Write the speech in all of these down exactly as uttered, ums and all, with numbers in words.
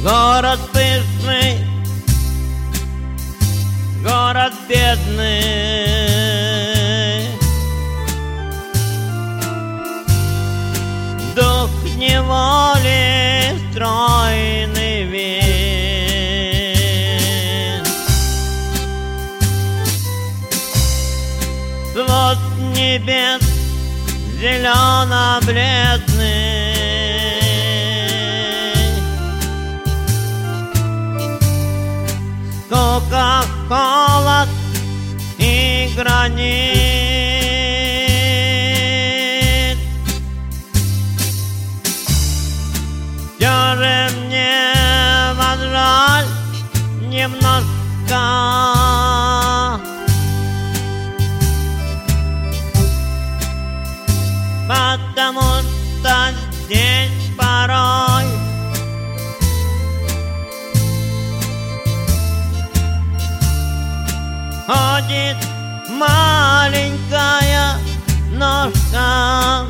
Город пышный, город бедный, дух неволи стройный вид. Свод небес зелено-бледный, скука, холод и гранит. Все же мне вас жаль немножко, потому что здесь порой ходит маленькая ножка.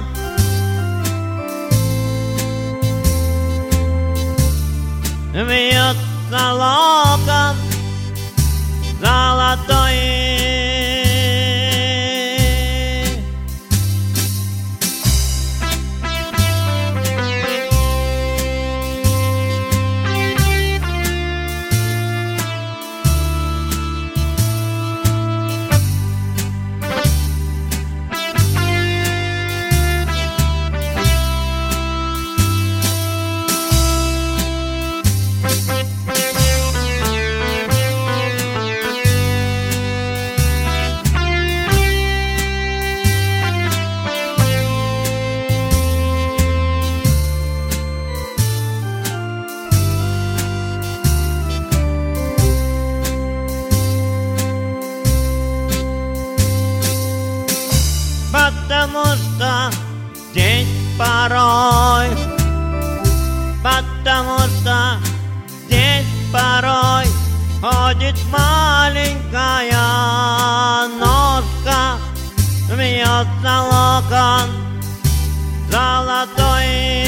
Вьется локон золотой. Потому что здесь порой, потому что здесь порой ходит маленькая ножка, вьется локон золотой.